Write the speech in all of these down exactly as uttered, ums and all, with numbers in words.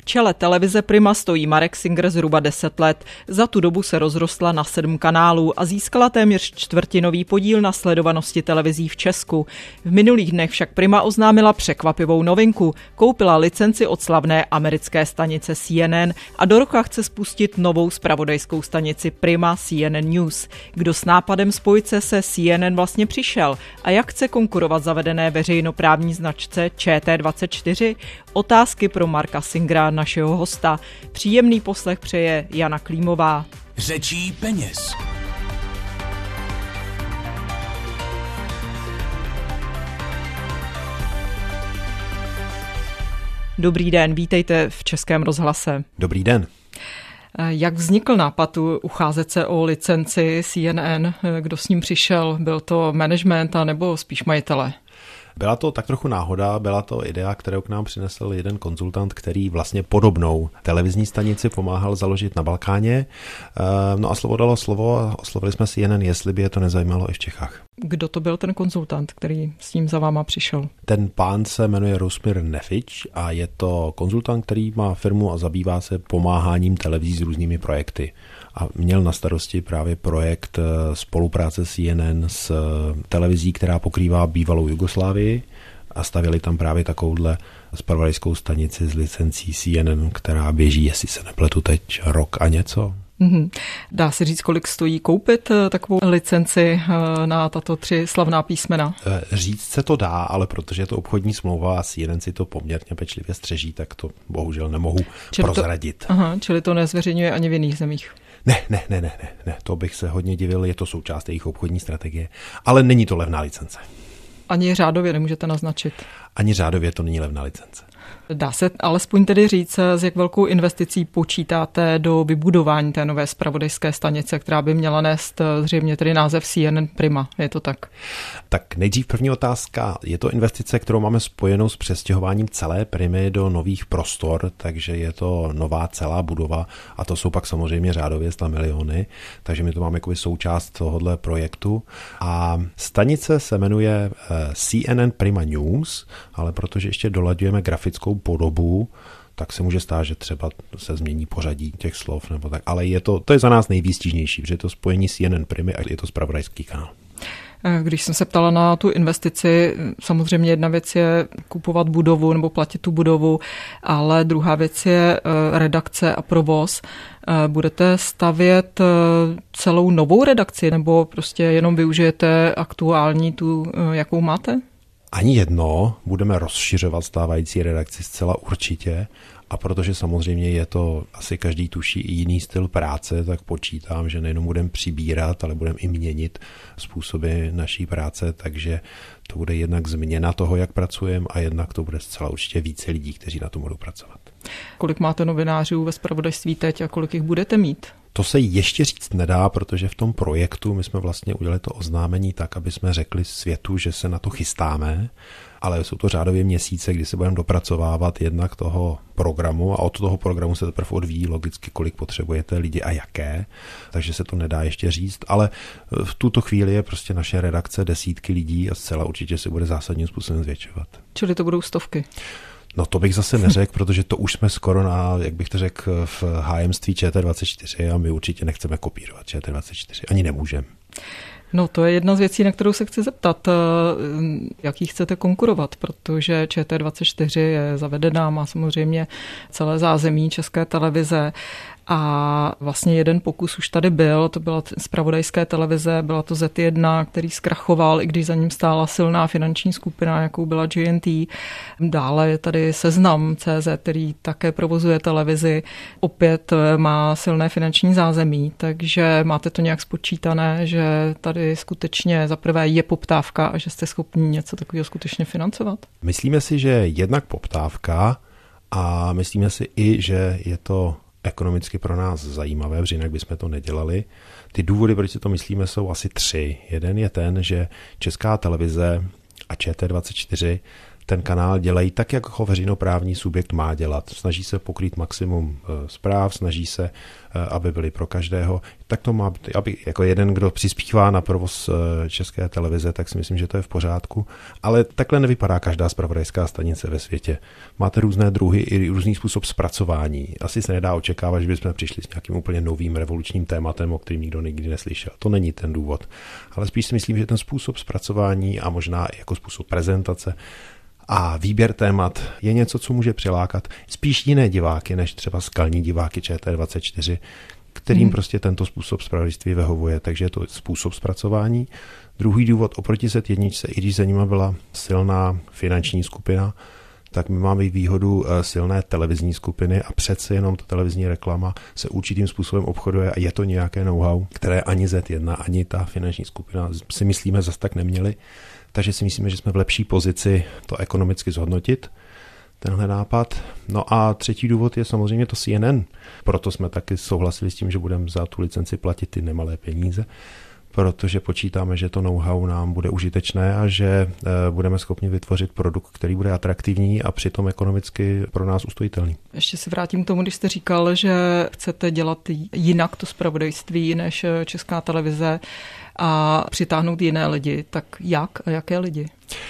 čele televize Prima stojí Marek Singer zhruba deset let. Za tu dobu se rozrostla na sedm kanálů a získala téměř čtvrtinový podíl na sledovanosti televizí v Česku. V minulých dnech však Prima oznámila překvapivou novinku. Koupila licenci od slavné americké stanice C N N a do roka chce spustit novou zpravodajskou stanici Prima C N N News. Kdo s nápadem spojit se se C N N vlastně přišel a jak chce konkurovat zavedené veřejnoprávní značce Č T dvacet čtyři? Otázky pro Marka Singera, našeho hosta. Příjemný poslech přeje Jana Klímová. Řečí peněz. Dobrý den, vítejte v Českém rozhlase. Dobrý den. Jak vznikl nápad ucházet se o licenci C N N? Kdo s ním přišel? Byl to management a nebo spíš majitele? Byla to tak trochu náhoda, byla to idea, kterou k nám přinesl jeden konzultant, který vlastně podobnou televizní stanici pomáhal založit na Balkáně. No a slovo dalo slovo a oslovili jsme C N N, jestli by je to nezajímalo i v Čechách. Kdo to byl ten konzultant, který s tím za váma přišel? Ten pán se jmenuje Rusmir Nefič a je to konzultant, který má firmu a zabývá se pomáháním televizí s různými projekty. A měl na starosti právě projekt spolupráce C N N s televizí, která pokrývá bývalou Jugoslávii a stavěli tam právě takovouhle zpravodajskou stanici s licencí C N N, která běží, jestli se nepletu teď, rok a něco. Mm-hmm. Dá se říct, kolik stojí koupit takovou licenci na tato tři slavná písmena? Říct se to dá, ale protože je to obchodní smlouva a C N N si to poměrně pečlivě střeží, tak to bohužel nemohu čili prozradit. To, aha, čili to nezveřejňuje ani v jiných zemích? Ne, ne, ne, ne, ne, ne, to bych se hodně divil, je to součást jejich obchodní strategie, ale není to levná licence. Ani řádově nemůžete naznačit? Ani řádově to není levná licence. Dá se alespoň tedy říct, s jak velkou investicí počítáte do vybudování té nové zpravodajské stanice, která by měla nést zřejmě tedy název C N N Prima, je to tak? Tak nejdřív první otázka. Je to investice, kterou máme spojenou s přestěhováním celé Primy do nových prostor, takže je to nová celá budova a to jsou pak samozřejmě řádově sto miliony, takže my to máme jako součást tohohle projektu. A stanice se jmenuje C N N Prima News, ale protože ještě dolaďujeme grafickou podobu, tak se může stát, že třeba se změní pořadí těch slov nebo tak, ale je to, to je za nás nejvýstižnější, protože je to spojení C N N Primy a je to zpravodajský kanál. Když jsem se ptala na tu investici, samozřejmě jedna věc je kupovat budovu nebo platit tu budovu, ale druhá věc je redakce a provoz. Budete stavět celou novou redakci nebo prostě jenom využijete aktuální tu, jakou máte? Ani jedno, budeme rozšiřovat stávající redakci zcela určitě a protože samozřejmě je to, asi každý tuší i jiný styl práce, tak počítám, že nejenom budeme přibírat, ale budeme i měnit způsoby naší práce, takže to bude jednak změna toho, jak pracujeme a jednak to bude zcela určitě více lidí, kteří na tom budou pracovat. Kolik máte novinářů ve zpravodajství teď a kolik jich budete mít? To se ještě říct nedá, protože v tom projektu my jsme vlastně udělali to oznámení tak, aby jsme řekli světu, že se na to chystáme, ale jsou to řádově měsíce, kdy se budeme dopracovávat jednak toho programu a od toho programu se teprve odvíjí logicky, kolik potřebujete lidi a jaké, takže se to nedá ještě říct, ale v tuto chvíli je prostě naše redakce desítky lidí a zcela určitě se bude zásadním způsobem zvětšovat. Čili to budou stovky? No to bych zase neřekl, protože to už jsme skoro na, jak bych to řekl, v hájemství Č T dvacet čtyři a my určitě nechceme kopírovat Č T dvacet čtyři, ani nemůžeme. No to je jedna z věcí, na kterou se chci zeptat, jaký chcete konkurovat, protože Č T dvacet čtyři je zavedená, má samozřejmě celé zázemí České televize a vlastně jeden pokus už tady byl, to byla zpravodajské televize, byla to Z jedna, který zkrachoval, i když za ním stála silná finanční skupina, jakou byla G N T. Dále je tady Seznam tečka cé zet, který také provozuje televizi, opět má silné finanční zázemí, takže máte to nějak spočítané, že tady skutečně zaprvé je poptávka a že jste schopni něco takového skutečně financovat? Myslíme si, že jednak poptávka a myslíme si i, že je to ekonomicky pro nás zajímavé, protože jinak bychom to nedělali. Ty důvody, proč si to myslíme, jsou asi tři. Jeden je ten, že Česká televize a Č T dvacet čtyři ten kanál dělají tak, jak ho veřejnoprávní subjekt má dělat. Snaží se pokrýt maximum zpráv, snaží se, aby byly pro každého. Tak to má být, aby jako jeden, kdo přispívá na provoz České televize, tak si myslím, že to je v pořádku. Ale takhle nevypadá každá zpravodajská stanice ve světě. Máte různé druhy i různý způsob zpracování. Asi se nedá očekávat, že bychom přišli s nějakým úplně novým revolučním tématem, o kterým nikdo nikdy neslyšel. To není ten důvod. Ale spíš si myslím, že ten způsob zpracování a možná i jako způsob prezentace a výběr témat je něco, co může přilákat spíš jiné diváky, než třeba skalní diváky Č T dvacet čtyři, kterým hmm. prostě tento způsob zpravodajství vyhovuje. Takže je to způsob zpracování. Druhý důvod oproti Z jedna, i když za nima byla silná finanční skupina, tak my máme výhodu silné televizní skupiny a přece jenom ta televizní reklama se určitým způsobem obchoduje a je to nějaké know-how, které ani Z jedna, ani ta finanční skupina si myslíme zas tak neměli. Takže si myslíme, že jsme v lepší pozici to ekonomicky zhodnotit, tenhle nápad. No a třetí důvod je samozřejmě to C N N. Proto jsme taky souhlasili s tím, že budeme za tu licenci platit ty nemalé peníze, protože počítáme, že to know-how nám bude užitečné a že budeme schopni vytvořit produkt, který bude atraktivní a přitom ekonomicky pro nás ustojitelný. Ještě se vrátím k tomu, když jste říkal, že chcete dělat jinak to zpravodajství než Česká televize a přitáhnout jiné lidi. Tak jak a jaké lidi?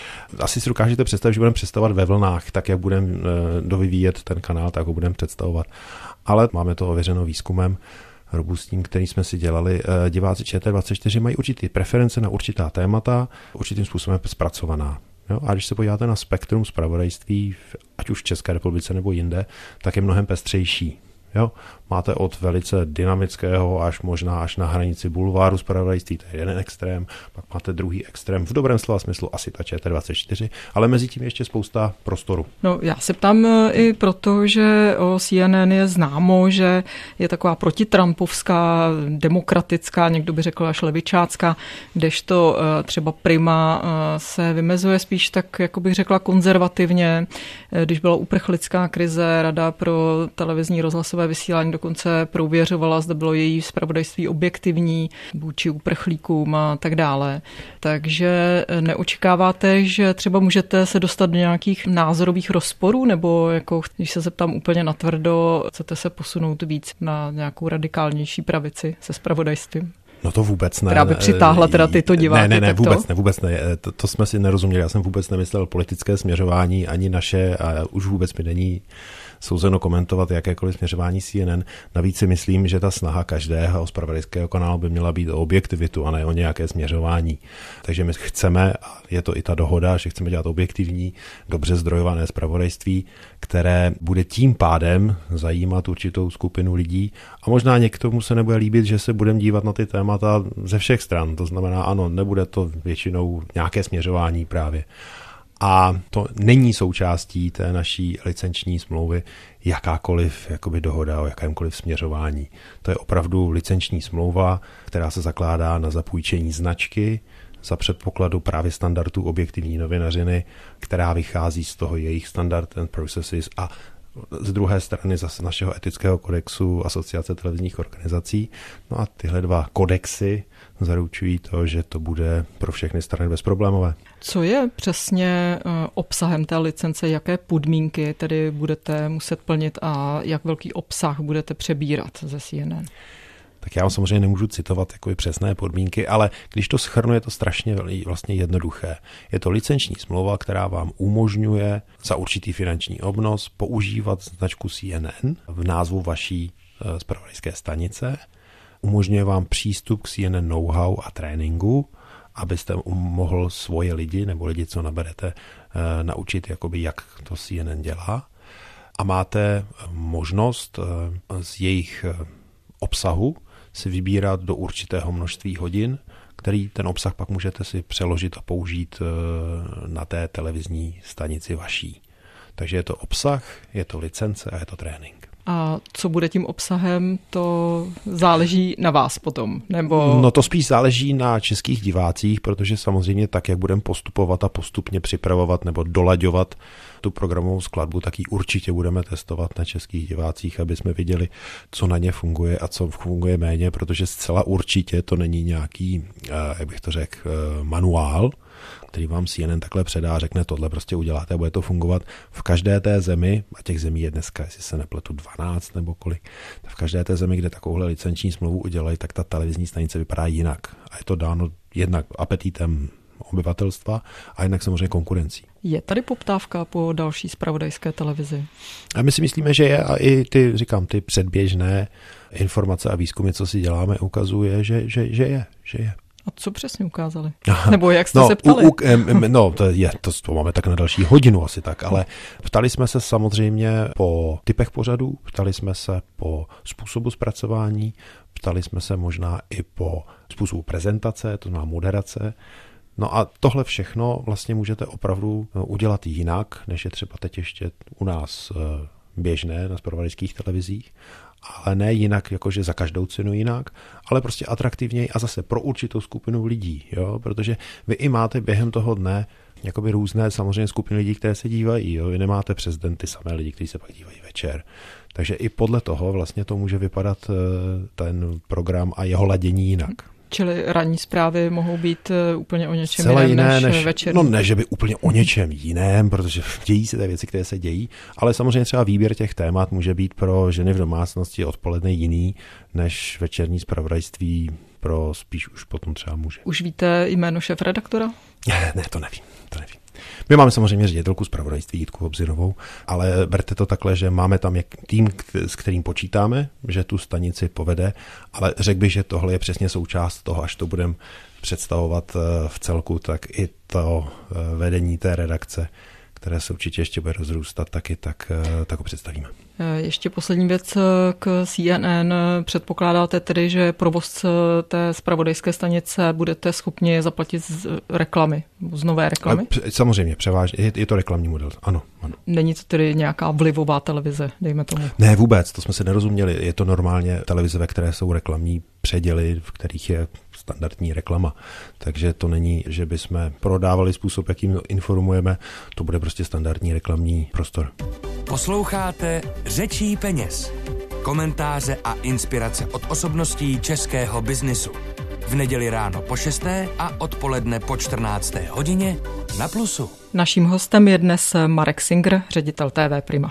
Asi si dokážete představit, že budeme představovat ve vlnách, tak jak budeme dovyvíjet ten kanál, tak ho budeme představovat. Ale máme to ověřeno výzkumem robustním, který jsme si dělali. Diváci Č T dvacet čtyři mají určitý preference na určitá témata, určitým způsobem zpracovaná. Jo? A když se podíváte na spektrum zpravodajství, ať už v České republice nebo jinde, tak je mnohem pestřejší. Jo? Máte od velice dynamického až možná až na hranici bulváru zpravodajství, to je jeden extrém, pak máte druhý extrém, v dobrém slova smyslu asi ta Č T dvacet čtyři, ale mezi tím ještě spousta prostoru. No, já se ptám i proto, že o C N N je známo, že je taková protitrampovská, demokratická, někdo by řekl až levičácká, kdežto třeba Prima se vymezuje spíš tak, jako bych řekla, konzervativně. Když byla uprchlická krize, Rada pro televizní rozhlasové vysílání dokonce prověřovala, zda bylo její zpravodajství objektivní vůči uprchlíkům a tak dále. Takže neočekáváte, že třeba můžete se dostat do nějakých názorových rozporů, nebo jako, když se zeptám úplně natvrdo, chcete se posunout víc na nějakou radikálnější pravici se zpravodajstvím? No to vůbec ne. Která by přitáhla teda tyto diváky. Ne, ne, ne, vůbec ne, vůbec ne. To, to jsme si nerozuměli. Já jsem vůbec nemyslel politické směřování, ani naše, a už vůbec mi není souzeno komentovat jakékoliv směřování C N N. Navíc si myslím, že ta snaha každého zpravodajského kanálu by měla být o objektivitu a ne o nějaké směřování. Takže my chceme, a je to i ta dohoda, že chceme dělat objektivní, dobře zdrojované zpravodajství, které bude tím pádem zajímat určitou skupinu lidí a možná některému se nebude líbit, že se budeme dívat na ty témata ze všech stran. To znamená, ano, nebude to většinou nějaké směřování právě. A to není součástí té naší licenční smlouvy jakákoliv jakoby dohoda o jakémkoliv směřování. To je opravdu licenční smlouva, která se zakládá na zapůjčení značky za předpokladu právě standardů objektivní novinařiny, která vychází z toho jejich standard and processes a z druhé strany zase našeho etického kodexu Asociace televizních organizací. No a tyhle dva kodexy zaručují to, že to bude pro všechny strany bezproblémové. Co je přesně obsahem té licence, jaké podmínky tedy budete muset plnit a jak velký obsah budete přebírat ze C N N? Tak já vám samozřejmě nemůžu citovat jako přesné podmínky, ale když to shrnu, je to strašně vlastně jednoduché. Je to licenční smlouva, která vám umožňuje za určitý finanční obnos používat značku C N N v názvu vaší zpravodajské stanice. Umožňuje vám přístup k C N N know-how a tréninku, abyste mohl svoje lidi nebo lidi, co naberete, naučit, jakoby, jak to C N N dělá. A máte možnost z jejich obsahu si vybírat do určitého množství hodin, který ten obsah pak můžete si přeložit a použít na té televizní stanici vaší. Takže je to obsah, je to licence a je to trénink. A co bude tím obsahem, to záleží na vás potom? Nebo... No to spíš záleží na českých divácích, protože samozřejmě tak, jak budeme postupovat a postupně připravovat nebo dolaďovat tu programovou skladbu, tak ji určitě budeme testovat na českých divácích, aby jsme viděli, co na ně funguje a co funguje méně, protože zcela určitě to není nějaký, jak bych to řekl, manuál, který vám C N N takhle předá a řekne, tohle prostě uděláte a bude to fungovat v každé té zemi, a těch zemí je dneska, jestli se nepletu, dvanáct nebo kolik, v každé té zemi, kde takovouhle licenční smlouvu udělají, tak ta televizní stanice vypadá jinak. A je to dáno jednak apetitem obyvatelstva a jednak samozřejmě konkurencí. Je tady poptávka po další zpravodajské televizi? A my si myslíme, že je, a i ty, říkám, ty předběžné informace a výzkumy, co si děláme, ukazuje, že, že, že je, že je. A co přesně ukázali? Nebo jak jste no, se ptali? U, u, no, to, je, to, to máme tak na další hodinu asi tak, ale ptali jsme se samozřejmě po typech pořadů, ptali jsme se po způsobu zpracování, ptali jsme se možná i po způsobu prezentace, to znamená moderace. No a tohle všechno vlastně můžete opravdu udělat jinak, než je třeba teď ještě u nás běžné na zpravodajských televizích, ale ne jinak, jakože za každou cenu jinak, ale prostě atraktivněji a zase pro určitou skupinu lidí, jo? Protože vy i máte během toho dne jakoby různé samozřejmě skupiny lidí, které se dívají, jo? Vy nemáte přes den ty samé lidi, kteří se pak dívají večer. Takže i podle toho vlastně to může vypadat ten program a jeho ladění jinak. Čili ranní zprávy mohou být úplně o něčem Celé jiném jiné než, než večer. No ne, že by úplně o něčem jiném, protože dějí se ty věci, které se dějí, ale samozřejmě třeba výběr těch témat může být pro ženy v domácnosti odpoledne jiný, než večerní zpravodajství pro spíš už potom třeba muže. Už víte jméno šéfredaktora? Ne, ne, to nevím, to nevím. My máme samozřejmě ředitelku zpravodajství Jitku Hobzinovou, ale berte to takhle, že máme tam tým, s kterým počítáme, že tu stanici povede, ale řekl bych, že tohle je přesně součást toho, až to budeme představovat v celku, tak i to vedení té redakce, které se určitě ještě bude rozrůstat, taky tak, tak ho představíme. Ještě poslední věc k C N N. Předpokládáte tedy, že provoz té zpravodajské stanice budete schopni zaplatit z reklamy, z nové reklamy? A samozřejmě, převážně, je, je to reklamní model, ano, ano. Není to tedy nějaká vlivová televize, dejme tomu? Ne, vůbec, to jsme se nerozuměli. Je to normálně televize, ve které jsou reklamní předěly, v kterých je standardní reklama. Takže to není, že bychom prodávali způsob, jakým informujeme, to bude prostě standardní reklamní prostor. Posloucháte Řečí peněz. Komentáře a inspirace od osobností českého biznisu. V neděli ráno po šesté a odpoledne po čtrnácté hodině na Plusu. Naším hostem je dnes Marek Singer, ředitel T V Prima.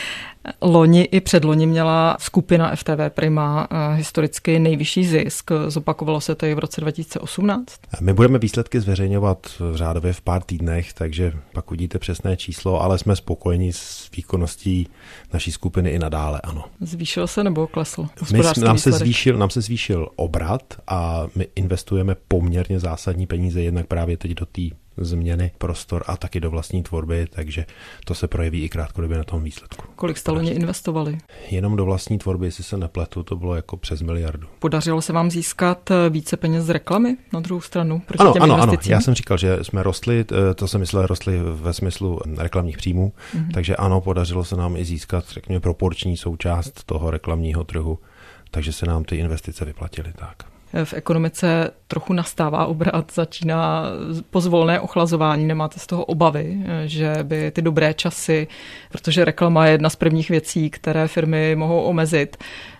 Loni i předloni měla skupina F T V Prima historicky nejvyšší zisk. Zopakovalo se to i v roce dva tisíce osmnáct? My budeme výsledky zveřejňovat řádově v pár týdnech, takže pak uvidíte přesné číslo, ale jsme spokojeni s výkonností naší skupiny i nadále, ano. Zvýšil se nebo klesl? My, nám, se zvýšil, nám se zvýšil obrat a my investujeme poměrně zásadní peníze jednak právě teď do té změny prostor a taky do vlastní tvorby, takže to se projeví i krátkodobě na tom výsledku. Kolik jste loni investovali? Jenom do vlastní tvorby, jestli se nepletu, to bylo jako přes miliardu. Podařilo se vám získat více peněz z reklamy na druhou stranu? Ano, ano, ano. Já jsem říkal, že jsme rostli, to jsem myslel, rostli ve smyslu reklamních příjmů, mm-hmm. takže ano, podařilo se nám i získat, řekněme, proporční součást toho reklamního trhu, takže se nám ty investice vyplatily tak. V ekonomice trochu nastává obrat, začíná pozvolné ochlazování. Nemáte z toho obavy, že by ty dobré časy, protože reklama je jedna z prvních věcí, které firmy mohou omezit,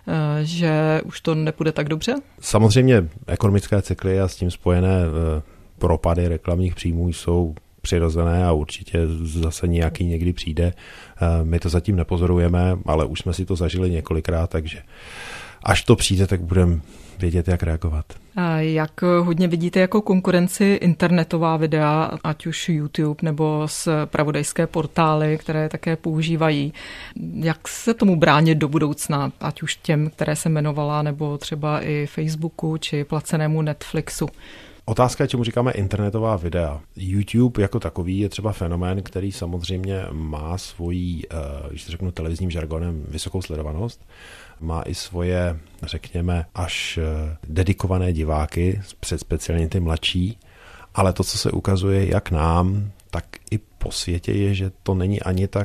že už to nepůjde tak dobře? Samozřejmě ekonomické cykly a s tím spojené propady reklamních příjmů jsou přirozené a určitě zase nějaký někdy přijde. My to zatím nepozorujeme, ale už jsme si to zažili několikrát, takže až to přijde, tak budeme vědět, jak reagovat. A jak hodně vidíte jako konkurenci internetová videa, ať už YouTube nebo zpravodajské portály, které také používají. Jak se tomu bránit do budoucna, ať už těm, které se jmenovala, nebo třeba i Facebooku či placenému Netflixu? Otázka je, čemu říkáme internetová videa. YouTube jako takový je třeba fenomén, který samozřejmě má svoji, když řeknu televizním žargonem, vysokou sledovanost. Má i svoje, řekněme, až dedikované diváky, speciálně ty mladší, ale to, co se ukazuje jak nám, tak i po světě je, že to není ani tak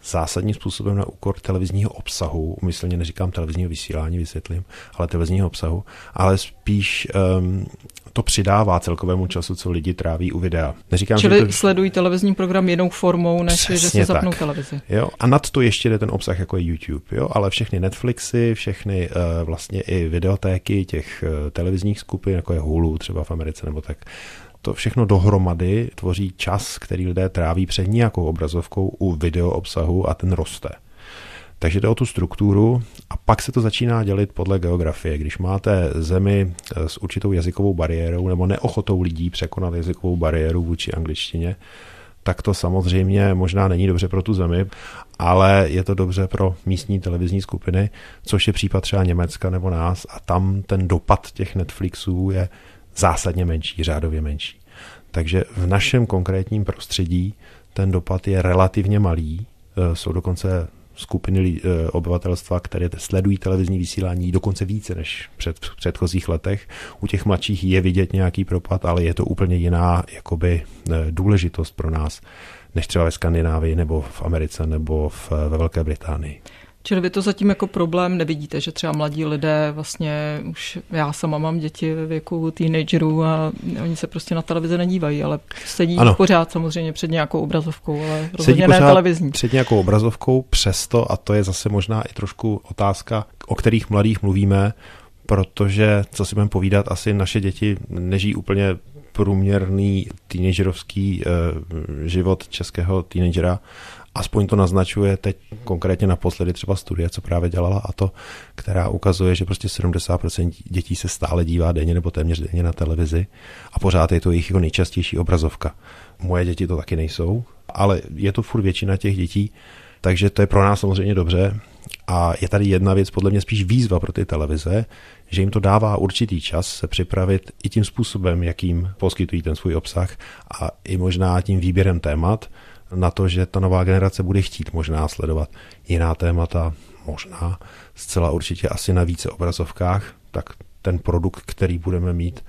zásadním způsobem na úkor televizního obsahu, umyslně neříkám televizního vysílání, vysvětlím, ale televizního obsahu, ale spíš um, to přidává celkovému času, co lidi tráví u videa. Neříkám, Čili že to... sledují televizní program jinou formou, než Přesně že si zapnou tak. televizi. Jo? A nad to ještě jde ten obsah jako je YouTube, jo? Ale všechny Netflixy, všechny uh, vlastně i videotéky těch uh, televizních skupin, jako je Hulu třeba v Americe nebo tak, to všechno dohromady tvoří čas, který lidé tráví před nějakou obrazovkou u video obsahu a ten roste. Takže jde o tu strukturu a pak se to začíná dělit podle geografie. Když máte zemi s určitou jazykovou bariérou nebo neochotou lidí překonat jazykovou bariéru vůči angličtině, tak to samozřejmě možná není dobře pro tu zemi, ale je to dobře pro místní televizní skupiny, což je případ třeba Německa nebo nás a tam ten dopad těch Netflixů je zásadně menší, řádově menší. Takže v našem konkrétním prostředí ten dopad je relativně malý. Jsou dokonce skupiny obyvatelstva, které sledují televizní vysílání dokonce více než před, v předchozích letech. U těch mladších je vidět nějaký propad, ale je to úplně jiná jakoby důležitost pro nás, než třeba ve Skandinávii nebo v Americe nebo v, ve Velké Británii. Čili vy to zatím jako problém nevidíte, že třeba mladí lidé vlastně, už já sama mám děti ve věku teenagerů a oni se prostě na televizi nedívají, ale sedí ano. pořád samozřejmě před nějakou obrazovkou, ale rozhodně ne televizní. Před nějakou obrazovkou, přesto, a to je zase možná i trošku otázka, o kterých mladých mluvíme, protože, co si budeme povídat, asi naše děti nežijí úplně průměrný teenagerovský eh, život českého teenagera. Aspoň to naznačuje teď konkrétně naposledy třeba studie, co právě dělala a to, která ukazuje, že prostě sedmdesát procent dětí se stále dívá denně nebo téměř denně na televizi a pořád je to jejich jako nejčastější obrazovka. Moje děti to taky nejsou, ale je to furt většina těch dětí, takže to je pro nás samozřejmě dobře. A je tady jedna věc, podle mě spíš výzva pro ty televize, že jim to dává určitý čas se připravit i tím způsobem, jakým poskytují ten svůj obsah a i možná tím výběrem témat, na to, že ta nová generace bude chtít možná sledovat jiná témata, možná zcela určitě asi na více obrazovkách, tak ten produkt, který budeme mít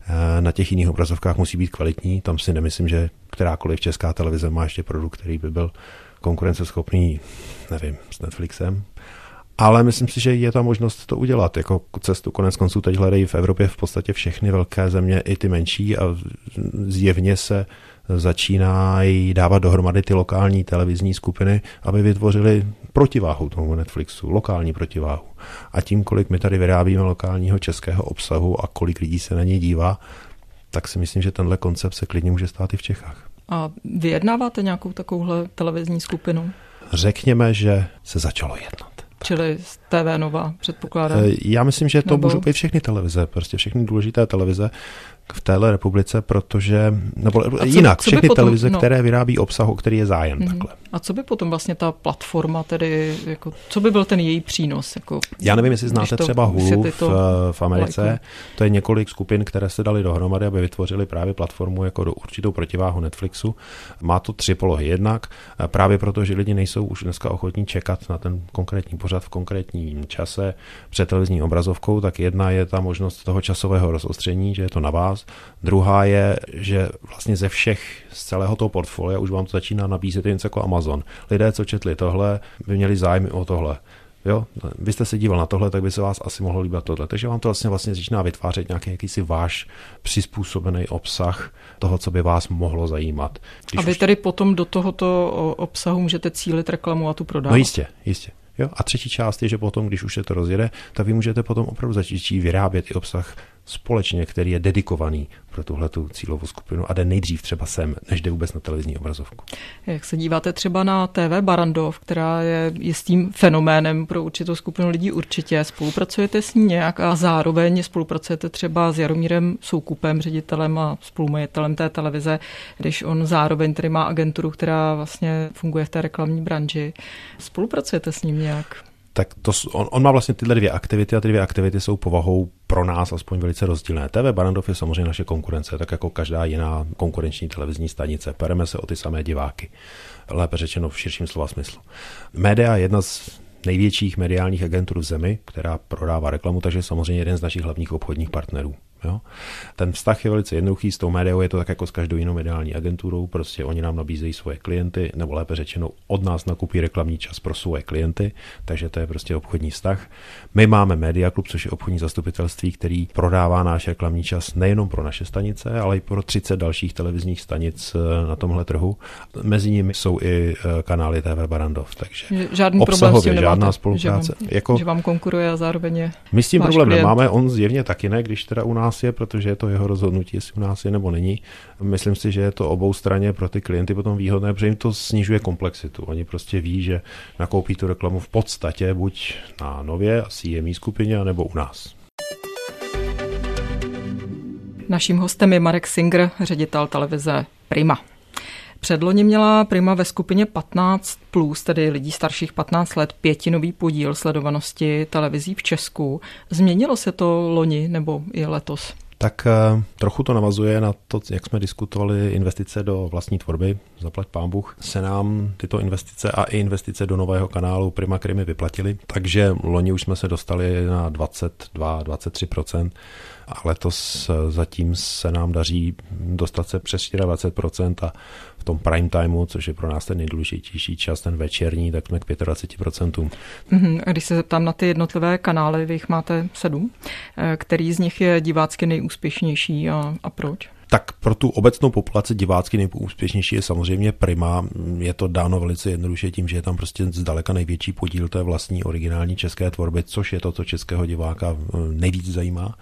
na těch jiných obrazovkách, musí být kvalitní. Tam si nemyslím, že kterákoliv česká televize má ještě produkt, který by byl konkurenceschopný, nevím, s Netflixem. Ale myslím si, že je ta možnost to udělat. Jako cestu konec konců teď hledají v Evropě v podstatě všechny velké země, i ty menší a zjevně se začínají dávat dohromady ty lokální televizní skupiny, aby vytvořili protiváhu tomu Netflixu, lokální protiváhu. A tím, kolik my tady vyrábíme lokálního českého obsahu a kolik lidí se na něj dívá, tak si myslím, že tenhle koncept se klidně může stát i v Čechách. A vyjednáváte nějakou takovouhle televizní skupinu? Řekněme, že se začalo jednat. Čili z T V Nova, předpokládám. Já myslím, že to Nebo... můžou být všechny televize, prostě všechny důležité televize v téhle republice, protože, nebo co, jinak, co všechny potom, televize, no. které vyrábí obsahu, který je zájem. Mm-hmm. Takhle. A co by potom vlastně ta platforma, tedy, jako, co by byl ten její přínos? Jako, Já nevím, jestli znáte to, třeba Hulu v, v Americe, lajku. To je několik skupin, které se dali dohromady, aby vytvořili právě platformu jako do určitou protiváhu Netflixu. Má to tři polohy. Jednak právě proto, že lidi nejsou už dneska ochotní čekat na ten konkrétní pořad v konkrétním čase před televizní obrazovkou, tak jedna je ta možnost toho časového rozostření, že je to na vás. Druhá je, že vlastně ze všech, z celého toho portfolia už vám to začíná nabízet něco jako Amazon. Lidé, co četli tohle, by měli zájem o tohle. Jo? Vy jste se díval na tohle, tak by se vás asi mohlo líbit tohle. Takže vám to vlastně, vlastně začíná vytvářet nějaký jakýsi váš přizpůsobený obsah toho, co by vás mohlo zajímat. Když a vy už... tedy potom do tohoto obsahu můžete cílit reklamu a tu prodávat? No jistě, jistě. Jo? A třetí část je, že potom, když už se to rozjede, tak vy můžete potom opravdu začít vyrábět i obsah společně, který je dedikovaný pro tuhletu cílovou skupinu a jde nejdřív třeba sem, než jde vůbec na televizní obrazovku. Jak se díváte třeba na T V Barrandov, která je jistým fenoménem pro určitou skupinu lidí určitě. Spolupracujete s ní nějak a zároveň spolupracujete třeba s Jaromírem Soukupem, ředitelem a spolumajitelem té televize, když on zároveň tedy má agenturu, která vlastně funguje v té reklamní branži. Spolupracujete s ním nějak? Tak to, on, on má vlastně tyhle dvě aktivity a ty dvě aktivity jsou povahou pro nás aspoň velice rozdílné. T V Barrandov je samozřejmě naše konkurence, tak jako každá jiná konkurenční televizní stanice. Pereme se o ty samé diváky, lépe řečeno v širším slova smyslu. Média je jedna z největších mediálních agentur v zemi, která prodává reklamu, takže samozřejmě jeden z našich hlavních obchodních partnerů. Jo? Ten vztah je velice jednoduchý, s tou médiou je to tak jako s každou jinou mediální agenturou, prostě oni nám nabízejí svoje klienty, nebo lépe řečeno od nás nakupí reklamní čas pro svoje klienty, takže to je prostě obchodní vztah. My máme Media Klub, což je obchodní zastupitelství, který prodává náš reklamní čas nejenom pro naše stanice, ale i pro třicet dalších televizních stanic na tomhle trhu. Mezi nimi jsou i kanály T V Barrandov, takže žádný obsahově problém žádná nemáte, spolupráce. Že vám, jako, že vám konkuruje a zároveň je my s tím váš problém klient. nemáme, on zjevně taky ne, když teda u nás je, protože je to jeho rozhodnutí, jestli u nás je nebo není. Myslím si, že je to obou straně pro ty klienty potom výhodné, protože jim to snižuje komplexitu. Oni prostě ví, že nakoupí tu reklamu v podstatě buď na Nově, C M E skupině, nebo u nás. Naším hostem je Marek Singer, ředitel televize Prima. Předloni měla Prima ve skupině patnáct plus, tedy lidí starších patnáct let, pětinový podíl sledovanosti televizí v Česku. Změnilo se to loni nebo i letos? Tak trochu to navazuje na to, jak jsme diskutovali investice do vlastní tvorby, zaplať pán Bůh, se nám tyto investice a i investice do nového kanálu Prima Krimi vyplatily, takže loni už jsme se dostali na dvacet dva až dvacet tři procent a letos zatím se nám daří dostat se přes dvacet čtyři procent a v tom prime timeu, což je pro nás ten nejdůležitější čas, ten večerní, tak jsme k dvacet pět procent. Mm-hmm. A když se zeptám na ty jednotlivé kanály, vy jich máte sedm, který z nich je divácky nejúspěšnější a, a proč? Tak pro tu obecnou populaci divácky nejúspěšnější je samozřejmě Prima. Je to dáno velice jednoduše tím, že je tam prostě zdaleka největší podíl té vlastní originální české tvorby, což je to, co českého diváka nejvíc zajímá.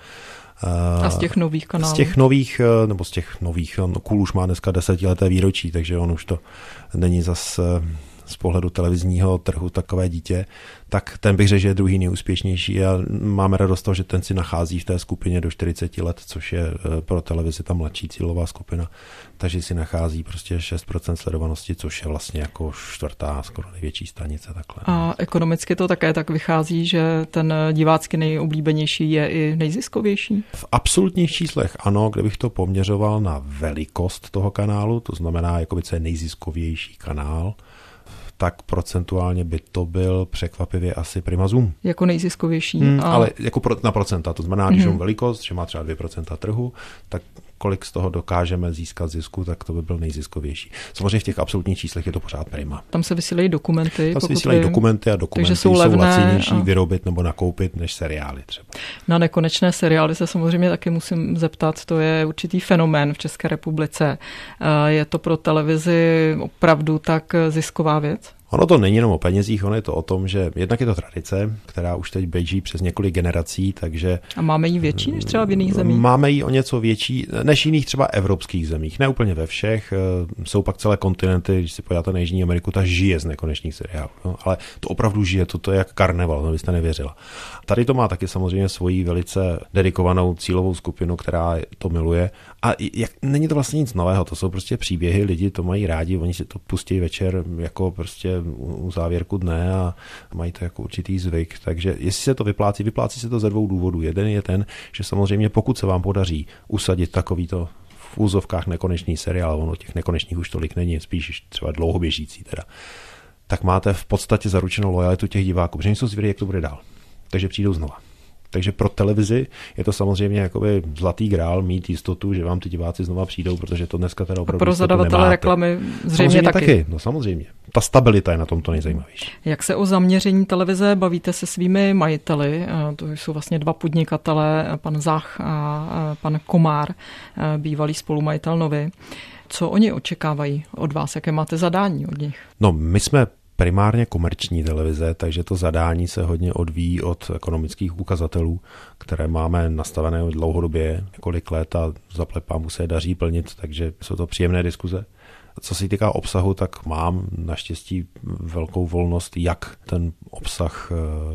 A z těch nových kanálů? Z těch nových, nebo z těch nových, no, Kůl už má dneska desetileté výročí, takže on už to není zas z pohledu televizního trhu takové dítě, tak ten bych řekl, že je druhý nejúspěšnější a máme radost toho, že ten si nachází v té skupině do čtyřicet let, což je pro televizi ta mladší cílová skupina, takže si nachází prostě šest procent sledovanosti, což je vlastně jako čtvrtá, skoro největší stanice. Takhle. A ekonomicky to také tak vychází, že ten divácky nejoblíbenější je i nejziskovější? V absolutních číslech ano, kdybych to poměřoval na velikost toho kanálu, to znamená, jakoby co je nejziskovější kanál, tak procentuálně by to byl překvapivě asi Prima Zoom. Jako nejziskovější. Hmm, a... Ale jako pro, na procenta, to znamená, když mm-hmm. mám velikost, že má třeba dvě procenta trhu, tak kolik z toho dokážeme získat zisku, tak to by byl nejziskovější. Samozřejmě v těch absolutních číslech je to pořád Prima. Tam se vysílají dokumenty. Tam se vysílají vím. dokumenty a dokumenty jsou, jsou lacinější a... vyrobit nebo nakoupit než seriály třeba. Na nekonečné seriály se samozřejmě taky musím zeptat, to je určitý fenomén v České republice. Je to pro televizi opravdu tak zisková věc? Ono to není jenom o penězích, ono je to o tom, že jednak je to tradice, která už teď běží přes několik generací, takže... A máme ji větší než třeba v jiných zemích? Máme ji o něco větší než jiných třeba evropských zemích, ne úplně ve všech. Jsou pak celé kontinenty, když si podíváte na Jižní Ameriku, ta žije z nekonečných seriálů. No, ale to opravdu žije, to je jak karneval, no byste nevěřila. Tady to má taky samozřejmě svoji velice dedikovanou cílovou skupinu, která to miluje. A jak, není to vlastně nic nového, to jsou prostě příběhy, lidi to mají rádi, oni si to pustí večer jako prostě u závěrku dne a mají to jako určitý zvyk. Takže jestli se to vyplácí, vyplácí se to ze dvou důvodů. Jeden je ten, že samozřejmě pokud se vám podaří usadit takovýto v úzovkách nekonečný seriál, ono těch nekonečných už tolik není, spíš třeba dlouhoběžící teda, tak máte v podstatě zaručenou lojalitu těch diváků, protože jsou zvědaví, jak to bude dál. Takže přijdou znova. Takže pro televizi je to samozřejmě jakoby zlatý grál mít jistotu, že vám ty diváci znova přijdou, protože to dneska teda opravdu a pro zadavatele reklamy zřejmě taky. taky. No samozřejmě. Ta stabilita je na tom to nejzajímavější. Jak se o zaměření televize bavíte se svými majiteli? To jsou vlastně dva podnikatelé, pan Zach a pan Komár, bývalý spolumajitel Novy. Co oni očekávají od vás? Jaké máte zadání od nich? No, my jsme primárně komerční televize, takže to zadání se hodně odvíjí od ekonomických ukazatelů, které máme nastavené dlouhodobě několik let a zaplať pánbůh se je daří plnit, takže jsou to příjemné diskuze. Co se týká obsahu, tak mám naštěstí velkou volnost, jak ten obsah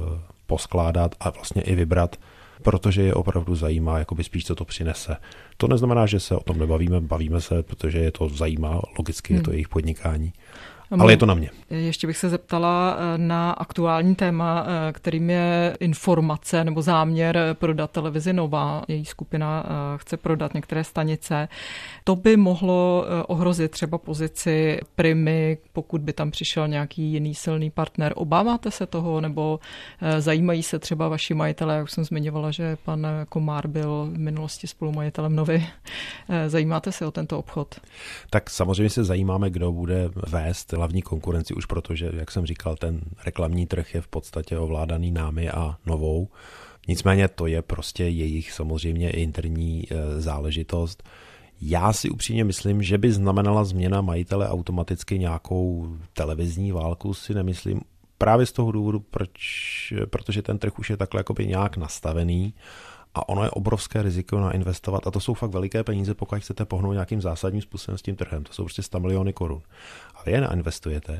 poskládat a vlastně i vybrat, protože je opravdu zajímá, jakoby spíš, co to přinese. To neznamená, že se o tom nebavíme, bavíme se, protože je to zajímá, logicky je to jejich podnikání. Ale je to na mě. Ještě bych se zeptala na aktuální téma, kterým je informace nebo záměr prodat televizi Nova. Její skupina chce prodat některé stanice. To by mohlo ohrozit třeba pozici Primy, pokud by tam přišel nějaký jiný silný partner. Obáváte se toho, nebo zajímají se třeba vaši majitelé? Jak už jsem zmiňovala, že pan Komár byl v minulosti spolumajitelem Novy. Zajímáte se o tento obchod? Tak samozřejmě se zajímáme, kdo bude vést hlavní konkurenci, už protože, jak jsem říkal, ten reklamní trh je v podstatě ovládaný námi a Novou. Nicméně to je prostě jejich samozřejmě interní záležitost. Já si upřímně myslím, že by znamenala změna majitele automaticky nějakou televizní válku, si nemyslím. Právě z toho důvodu, proč, protože ten trh už je takhle jakoby nějak nastavený a ono je obrovské riziko nainvestovat a to jsou fakt veliké peníze, pokud chcete pohnout nějakým zásadním způsobem s tím trhem. To jsou prostě sto miliony korun. A vy je nainvestujete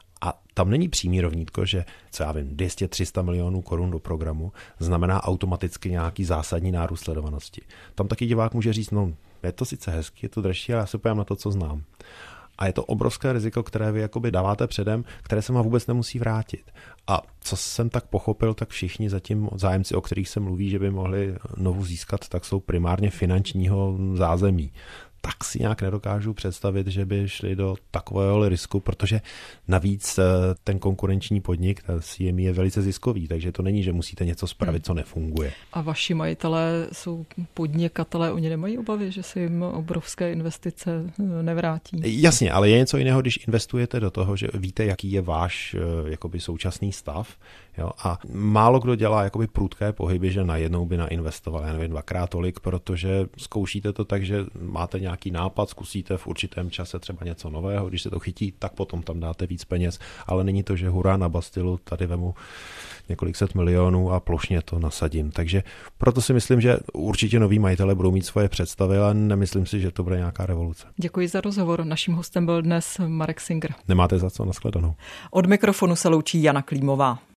a tam není přímý rovnítko, že co já vím, dvě stě tři sta milionů korun do programu znamená automaticky nějaký zásadní nárůst sledovanosti. Tam taky divák může říct, no je to sice hezky, je to dražší, ale já se pojím na to, co znám. A je to obrovské riziko, které vy jakoby dáváte předem, které se vám vůbec nemusí vrátit. A co jsem tak pochopil, tak všichni zatím zájemci, o kterých se mluví, že by mohli Novu získat, tak jsou primárně finančního zázemí. Tak si nějak nedokážu představit, že by šli do takového risku, protože navíc ten konkurenční podnik, ta C M E je velice ziskový, takže to není, že musíte něco spravit, co nefunguje. A vaši majitelé jsou podnikatelé, oni nemají obavy, že se jim obrovské investice nevrátí? Jasně, ale je něco jiného, když investujete do toho, že víte, jaký je váš jakoby současný stav. Jo? A málo kdo dělá jakoby prudké pohyby, že najednou by nainvestoval, já nevím, dvakrát tolik, protože zkoušíte to tak, že máte nějaký nápad, zkusíte v určitém čase třeba něco nového, když se to chytí, tak potom tam dáte víc peněz, ale není to, že hurá na Bastilu, tady vemu několik set milionů a plošně to nasadím. Takže proto si myslím, že určitě noví majitelé budou mít svoje představy, ale nemyslím si, že to bude nějaká revoluce. Děkuji za rozhovor. Naším hostem byl dnes Marek Singer. Nemáte za co, nashledanou. Od mikrofonu se loučí Jana Klímová.